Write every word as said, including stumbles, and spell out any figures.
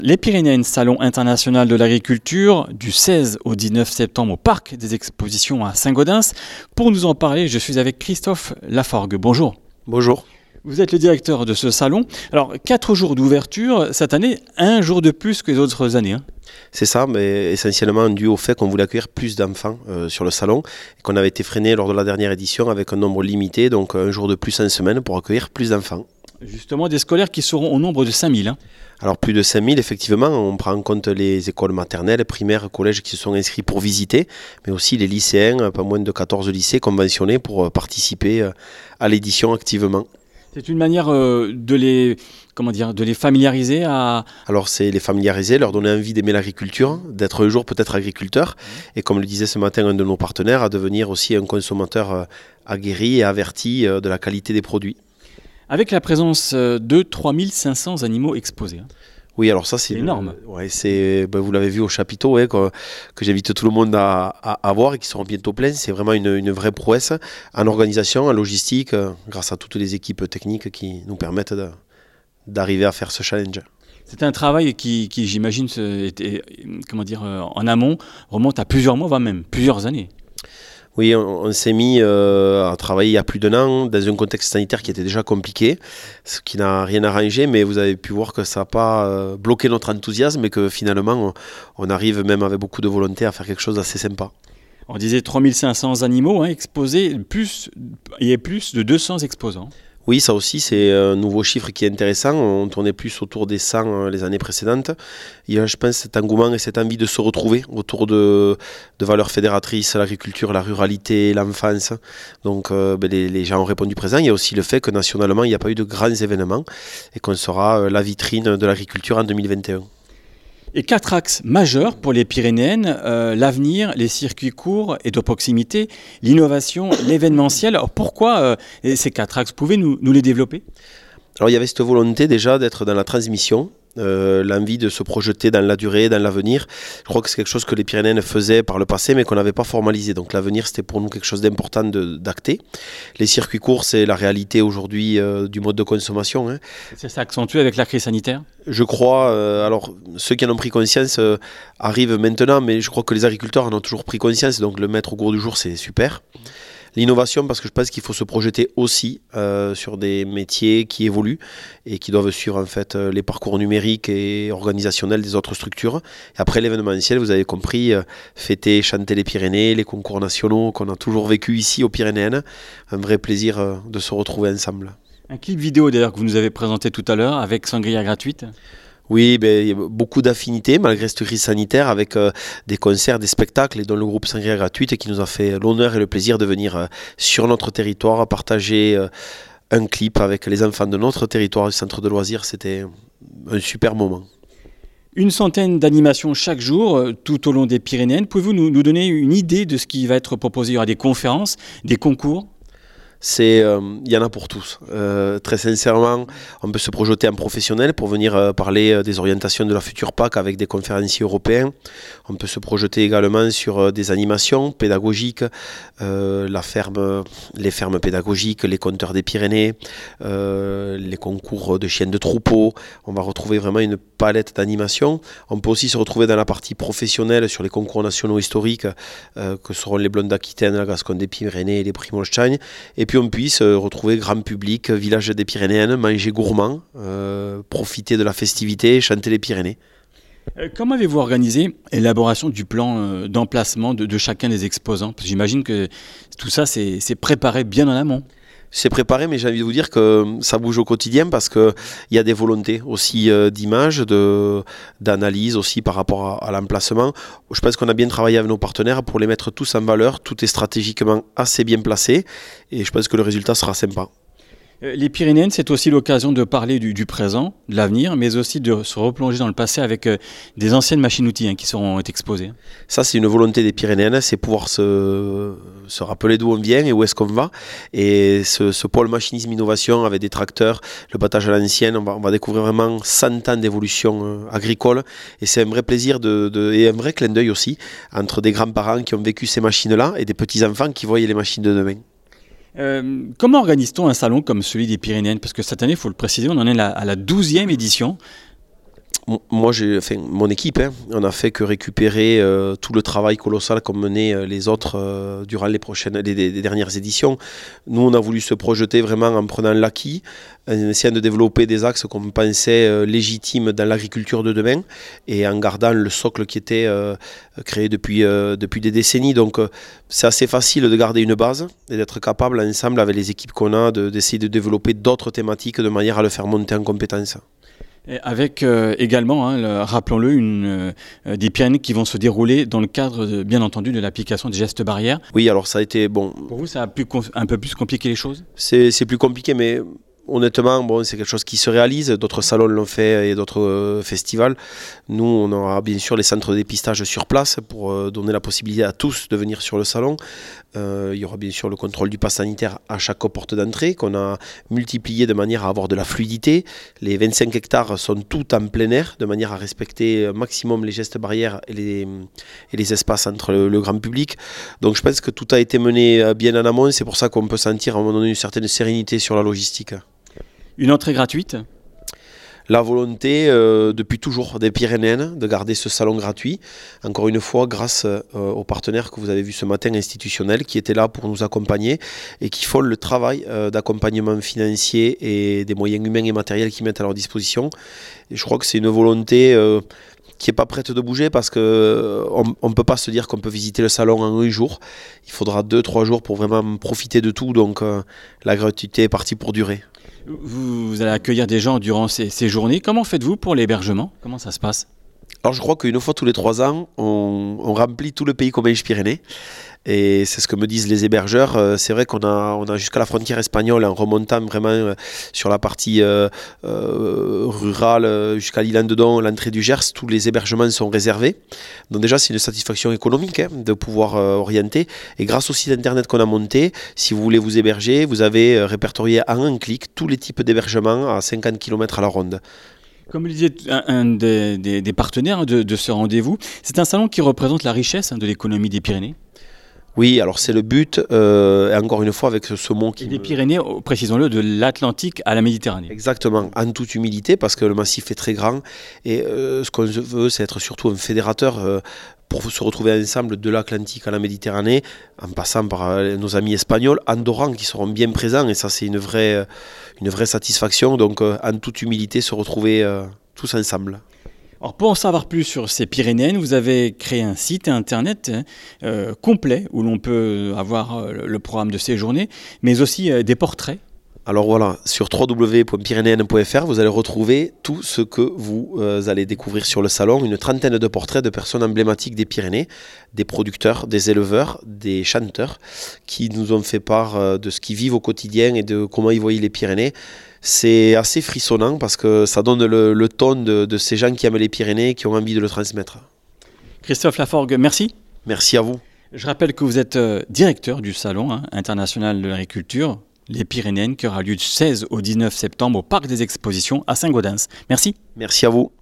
Les Pyrénéennes, Salon international de l'agriculture, du seize au dix-neuf septembre au Parc des expositions à Saint-Gaudens. Pour nous en parler, je suis avec Christophe Laforgue. Bonjour. Bonjour. Vous êtes le directeur de ce salon. Alors, quatre jours d'ouverture, cette année, un jour de plus que les autres années. Hein. C'est ça, mais essentiellement dû au fait qu'on voulait accueillir plus d'enfants euh, sur le salon et qu'on avait été freiné lors de la dernière édition avec un nombre limité, donc un jour de plus en semaine pour accueillir plus d'enfants. Justement, des scolaires qui seront au nombre de cinq mille. Hein. Alors plus de cinq mille, effectivement, on prend en compte les écoles maternelles, primaires, collèges qui se sont inscrits pour visiter, mais aussi les lycéens, pas moins de quatorze lycées conventionnés pour participer à l'édition activement. C'est une manière euh, de les, comment dire, de les familiariser à... Alors c'est les familiariser, leur donner envie d'aimer l'agriculture, d'être un jour peut-être agriculteur, mmh. et comme le disait ce matin un de nos partenaires, à devenir aussi un consommateur euh, aguerri et averti euh, de la qualité des produits. Avec la présence de trois mille cinq cents animaux exposés. Hein. Oui, alors ça c'est énorme. Euh, ouais, c'est, ben, vous l'avez vu au chapiteau, ouais, que, que j'invite tout le monde à, à, à voir et qui seront bientôt pleins. C'est vraiment une, une vraie prouesse en organisation, en logistique, euh, grâce à toutes les équipes techniques qui nous permettent de, d'arriver à faire ce challenge. C'est un travail qui, qui j'imagine, était, comment dire, en amont, remonte à plusieurs mois, voire même plusieurs années. Oui, on, on s'est mis euh, à travailler il y a plus d'un an dans un contexte sanitaire qui était déjà compliqué, ce qui n'a rien arrangé, mais vous avez pu voir que ça n'a pas euh, bloqué notre enthousiasme et que finalement on, on arrive même avec beaucoup de volonté à faire quelque chose d'assez sympa. On disait trois mille cinq cents animaux hein, exposés, plus, il y a plus de deux cents exposants. Oui, ça aussi, c'est un nouveau chiffre qui est intéressant. On tournait plus autour des cent les années précédentes. Il y a, je pense, cet engouement et cette envie de se retrouver autour de, de valeurs fédératrices, l'agriculture, la ruralité, l'enfance. Donc, euh, ben les, les gens ont répondu présent. Il y a aussi le fait que nationalement, il n'y a pas eu de grands événements et qu'on sera la vitrine de l'agriculture en deux mille vingt et un. Et quatre axes majeurs pour les Pyrénéennes, euh, l'avenir, les circuits courts et de proximité, l'innovation, l'événementiel. Alors pourquoi euh, ces quatre axes? Pouvez-vous nous, nous les développer? Alors il y avait cette volonté déjà d'être dans la transmission, euh, l'envie de se projeter dans la durée, dans l'avenir. Je crois que c'est quelque chose que les Pyrénéennes faisaient par le passé mais qu'on n'avait pas formalisé. Donc l'avenir c'était pour nous quelque chose d'important de, d'acter. Les circuits courts c'est la réalité aujourd'hui euh, du mode de consommation. Hein. Ça s'est accentué avec la crise sanitaire? Je crois, euh, alors ceux qui en ont pris conscience euh, arrivent maintenant, mais je crois que les agriculteurs en ont toujours pris conscience, donc le mettre au goût du jour c'est super. L'innovation, parce que je pense qu'il faut se projeter aussi euh, sur des métiers qui évoluent et qui doivent suivre en fait euh, les parcours numériques et organisationnels des autres structures. Et après l'événementiel, vous avez compris, euh, fêter, chanter les Pyrénées, les concours nationaux qu'on a toujours vécu ici aux Pyrénéennes. Un vrai plaisir euh, de se retrouver ensemble. Un clip vidéo d'ailleurs que vous nous avez présenté tout à l'heure avec sangria gratuite. Oui, ben, il y a beaucoup d'affinités malgré cette crise sanitaire avec euh, des concerts, des spectacles et dont le groupe Sangria Gratuite qui nous a fait l'honneur et le plaisir de venir euh, sur notre territoire partager euh, un clip avec les enfants de notre territoire du centre de loisirs. C'était un super moment. Une centaine d'animations chaque jour euh, tout au long des Pyrénéennes. Pouvez-vous nous, nous donner une idée de ce qui va être proposé? Il y aura des conférences, des concours? C'est, il euh, y en a pour tous. Euh, très sincèrement, on peut se projeter en professionnel pour venir euh, parler euh, des orientations de la future P A C avec des conférenciers européens. On peut se projeter également sur euh, des animations pédagogiques, euh, la ferme, les fermes pédagogiques, les compteurs des Pyrénées, euh, les concours de chiens de troupeau. On va retrouver vraiment une palette d'animations. On peut aussi se retrouver dans la partie professionnelle sur les concours nationaux historiques euh, que seront les Blondes d'Aquitaine, la Gascogne des Pyrénées et les Prix Molsheim. Et puis on puisse euh, retrouver grand public, village des Pyrénéennes, manger gourmand, euh, profiter de la festivité, chanter les Pyrénées. Euh, comment avez-vous organisé l'élaboration du plan euh, d'emplacement de, de chacun des exposants? Parce que j'imagine que tout ça c'est, c'est préparé bien en amont. C'est préparé, mais j'ai envie de vous dire que ça bouge au quotidien parce qu'il y a des volontés aussi euh, d'image, de, d'analyse aussi par rapport à, à l'emplacement. Je pense qu'on a bien travaillé avec nos partenaires pour les mettre tous en valeur. Tout est stratégiquement assez bien placé et je pense que le résultat sera sympa. Les Pyrénéennes, c'est aussi l'occasion de parler du, du présent, de l'avenir, mais aussi de se replonger dans le passé avec euh, des anciennes machines-outils hein, qui seront exposées. Ça, c'est une volonté des Pyrénéennes, c'est pouvoir se, se rappeler d'où on vient et où est-ce qu'on va. Et ce, ce pôle machinisme-innovation avec des tracteurs, le battage à l'ancienne, on va, on va découvrir vraiment cent ans d'évolution euh, agricole. Et c'est un vrai plaisir de, de, et un vrai clin d'œil aussi entre des grands-parents qui ont vécu ces machines-là et des petits-enfants qui voyaient les machines de demain. Euh, comment organise-t-on un salon comme celui des Pyrénéennes? Parce que cette année, il faut le préciser, on en est à la douzième édition. Moi, j'ai, enfin, mon équipe, hein, on a fait que récupérer euh, tout le travail colossal qu'ont mené euh, les autres euh, durant les prochaines, les, les dernières éditions. Nous, on a voulu se projeter vraiment en prenant l'acquis, en essayant de développer des axes qu'on pensait euh, légitimes dans l'agriculture de demain et en gardant le socle qui était euh, créé depuis, euh, depuis des décennies. Donc, euh, c'est assez facile de garder une base et d'être capable, ensemble, avec les équipes qu'on a, de, d'essayer de développer d'autres thématiques de manière à le faire monter en compétences. Et avec euh, également, hein, le, rappelons-le, une, euh, des Pyrénées qui vont se dérouler dans le cadre, de, bien entendu, de l'application des gestes barrières. Oui, alors ça a été bon. Pour vous, ça a pu, un peu plus compliqué les choses ? C'est, c'est plus compliqué, mais honnêtement, bon, c'est quelque chose qui se réalise. D'autres salons l'ont fait et d'autres euh, festivals. Nous, on aura bien sûr les centres de dépistage sur place pour euh, donner la possibilité à tous de venir sur le salon. Euh, il y aura bien sûr le contrôle du pass sanitaire à chaque porte d'entrée qu'on a multiplié de manière à avoir de la fluidité. Les vingt-cinq hectares sont tout en plein air de manière à respecter au maximum les gestes barrières et les, et les espaces entre le, le grand public. Donc je pense que tout a été mené bien en amont. C'est pour ça qu'on peut sentir à un moment donné une certaine sérénité sur la logistique. Une entrée gratuite ? La volonté, euh, depuis toujours, des Pyrénéennes de garder ce salon gratuit. Encore une fois, grâce euh, aux partenaires que vous avez vus ce matin, institutionnels, qui étaient là pour nous accompagner et qui font le travail euh, d'accompagnement financier et des moyens humains et matériels qu'ils mettent à leur disposition. Et je crois que c'est une volonté euh, qui n'est pas prête de bouger parce qu'on euh, ne peut pas se dire qu'on peut visiter le salon en un jour. Il faudra deux, trois jours pour vraiment profiter de tout. Donc euh, la gratuité est partie pour durer. Vous, vous allez accueillir des gens durant ces, ces journées. Comment faites-vous pour l'hébergement ? Comment ça se passe ? Alors je crois qu'une fois tous les trois ans, on, on remplit tout le pays Comminges-Pyrénées. Et c'est ce que me disent les hébergeurs. Euh, c'est vrai qu'on a, on a jusqu'à la frontière espagnole, en remontant vraiment euh, sur la partie euh, euh, rurale, euh, jusqu'à l'île-en-Dedans, l'entrée du Gers, tous les hébergements sont réservés. Donc déjà, c'est une satisfaction économique hein, de pouvoir euh, orienter. Et grâce au site internet qu'on a monté, si vous voulez vous héberger, vous avez euh, répertorié en un clic tous les types d'hébergements à cinquante kilomètres à la ronde. Comme le disait un, un des, des, des partenaires de, de ce rendez-vous, c'est un salon qui représente la richesse hein, de l'économie des Pyrénées. Oui, alors c'est le but, euh, et encore une fois avec ce, ce mot qui... Et des me... Pyrénées, précisons-le, de l'Atlantique à la Méditerranée. Exactement, en toute humilité, parce que le massif est très grand, et euh, ce qu'on veut, c'est être surtout un fédérateur euh, pour se retrouver ensemble de l'Atlantique à la Méditerranée, en passant par euh, nos amis espagnols, andorrans, qui seront bien présents, et ça c'est une vraie, une vraie satisfaction, donc euh, en toute humilité, se retrouver euh, tous ensemble. Alors pour en savoir plus sur ces Pyrénéennes, vous avez créé un site internet euh, complet où l'on peut avoir euh, le programme de ces journées, mais aussi euh, des portraits. Alors voilà, sur w w w point pyrénéennes point f r, vous allez retrouver tout ce que vous euh, allez découvrir sur le salon, une trentaine de portraits de personnes emblématiques des Pyrénées, des producteurs, des éleveurs, des chanteurs, qui nous ont fait part euh, de ce qu'ils vivent au quotidien et de comment ils voyaient les Pyrénées. C'est assez frissonnant parce que ça donne le, le ton de, de ces gens qui aiment les Pyrénées et qui ont envie de le transmettre. Christophe Laforgue, merci. Merci à vous. Je rappelle que vous êtes euh, directeur du Salon hein, international de l'agriculture, les Pyrénéennes, qui aura lieu du seize au dix-neuf septembre au Parc des Expositions à Saint-Gaudens. Merci. Merci à vous.